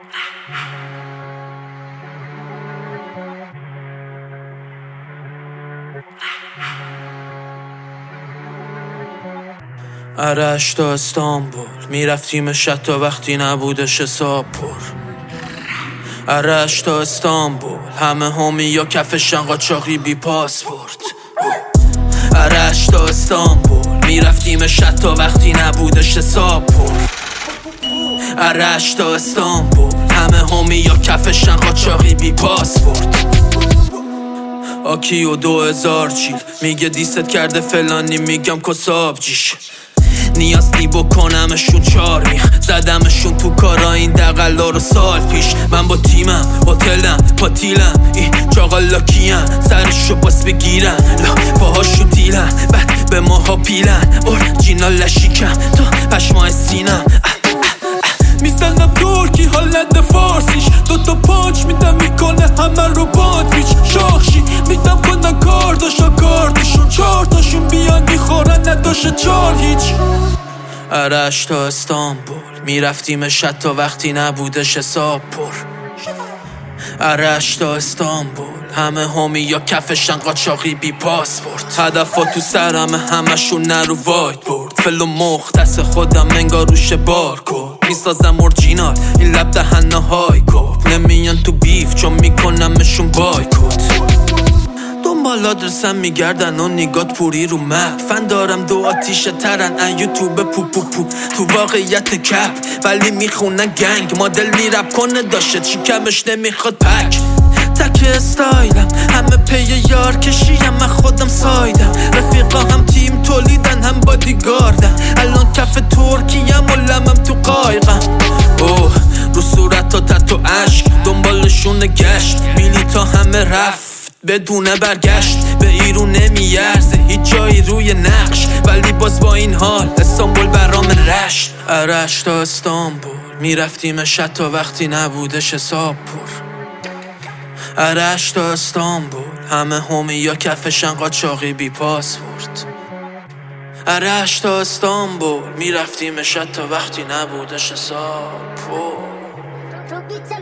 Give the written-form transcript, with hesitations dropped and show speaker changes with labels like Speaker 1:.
Speaker 1: عرش تا استانبول میرفتیم شب تا وقتی نبودش حساب پر. عرش تا استانبول همه همی یا کفشن قاچاقی بی پاسپورت. عرش تا استانبول میرفتیم شب تا وقتی نبودش حساب پر. عرش تا استانبول همه همی یا کفشن قاچاقی بی پاسپورت. آکی و 2000 جیل میگه دیست کرده فلانی، میگم کساب جیش. نیاز نی بکنمشون 4 میخ زدمشون تو کارا این دقلا رو سال پیش. من با تیمم هتلم پاتیلم این چاقالا کیم سرشو باس بگیرن باهاشون دیلن بعد به ماها پیلن اورجینال لشیکم تا پشمای سینم. میزنم ترکی حالت فارسیش دوتا پانچ میدم میکنه همه رو باندویچ. شاخشی میدم کنن کارداشا کارتشون 4 تاشون بیان میخورن نداشه 4 هیچ. عرش تا استانبول میرفتیم شب تا وقتی نبودش حساب پر. عرش تا استانبول همه همی یا کفشن قاچاقی بی پاسپورت. هدفا تو سرم همشون نرو وایت بورد. فلو مختص خودم انگار روش بارکود میسازم اورجینال این لب دهنه های کود. نمیان تو بیف چون میکنمشون بایکوت. دنبال آدرسم میگردن و نگات پوری رو مپ. فن دارم 2 آتیشه ترن ان یوتیوب پو پو پو. تو واقعیت کپ ولی میخونن گنگ. مدل میرپ کنه داشت شکمش نمیخواد پک. تک استایلم همه پی یار کشیم من خودم سایدم. رفیقا هم تیم تولیدن هم بادیگاردن. الان کف ترکیم و لمم تو قایقم. اوه رو صورت تا تتو عشق دنبالشون گشت. بیلی تا همه رفت بدون برگشت. به ایرون نمیارزه هیچ جایی روی نقش ولی باز با این حال استانبول برام رشت. عرش تا استانبول میرفتیم شب تا وقتی نبودش حساب پر. عرش تا استانبول همه همی یا کفشن قاچاقی بی پاسپورت. عرش تا استانبول میرفتیم شب تا وقتی نبودش حساب پر.